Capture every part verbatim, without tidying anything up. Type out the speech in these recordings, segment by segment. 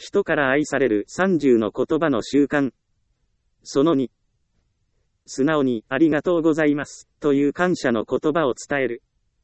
人から愛されるさんじゅうの言葉の習慣。そのに、素直にありがとうございますという感謝の言葉を伝える。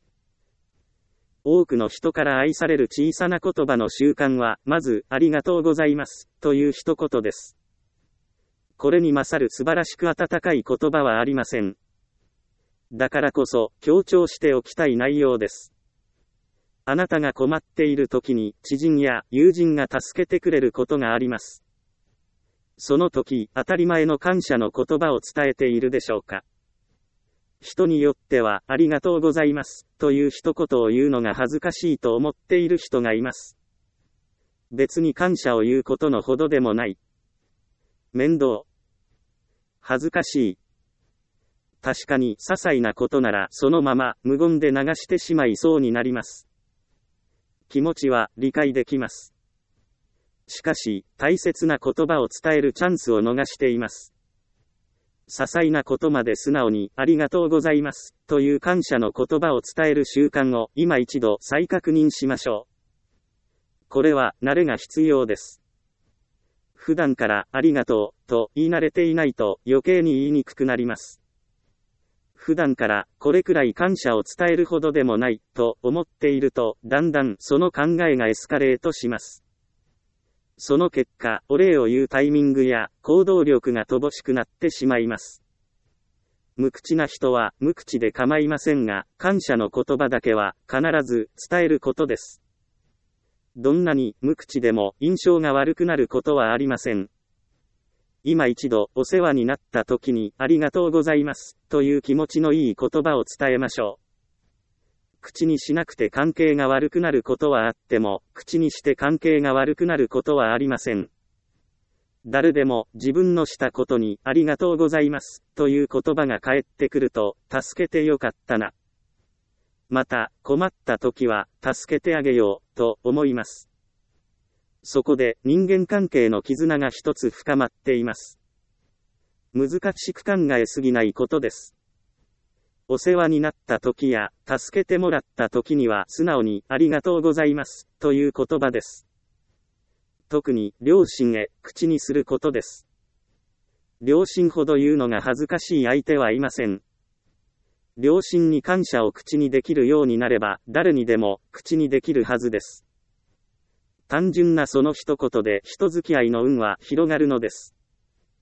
多くの人から愛される小さな言葉の習慣は、まず、ありがとうございますという一言です。これに勝る素晴らしく温かい言葉はありません。だからこそ、強調しておきたい内容です。あなたが困っている時に、知人や友人が助けてくれることがあります。その時、当たり前の感謝の言葉を伝えているでしょうか。人によっては、ありがとうございます、という一言を言うのが恥ずかしいと思っている人がいます。別に感謝を言うことのほどでもない。面倒。恥ずかしい。確かに、些細なことなら、そのまま、無言で流してしまいそうになります。気持ちは、理解できます。しかし、大切な言葉を伝えるチャンスを逃しています。些細なことまで素直に、ありがとうございます、という感謝の言葉を伝える習慣を、今一度再確認しましょう。これは、慣れが必要です。普段から、ありがとう、と言い慣れていないと、余計に言いにくくなります。普段から、これくらい感謝を伝えるほどでもない、と思っていると、だんだん、その考えがエスカレートします。その結果、お礼を言うタイミングや行動力が乏しくなってしまいます。無口な人は無口で構いませんが、感謝の言葉だけは必ず伝えることです。どんなに無口でも印象が悪くなることはありません。今一度お世話になった時にありがとうございますという気持ちのいい言葉を伝えましょう。口にしなくて関係が悪くなることはあっても、口にして関係が悪くなることはありません。誰でも自分のしたことにありがとうございますという言葉が返ってくると、助けてよかったな。また、困った時は助けてあげようと思います。そこで人間関係の絆が一つ深まっています。難しく考えすぎないことです。お世話になった時や、助けてもらった時には素直にありがとうございますという言葉です。特に両親へ口にすることです。両親ほど言うのが恥ずかしい相手はいません。両親に感謝を口にできるようになれば、誰にでも口にできるはずです。単純なその一言で人付き合いの運は広がるのです。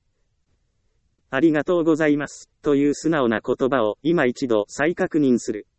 ありがとうございます、という素直な言葉を今一度再確認する。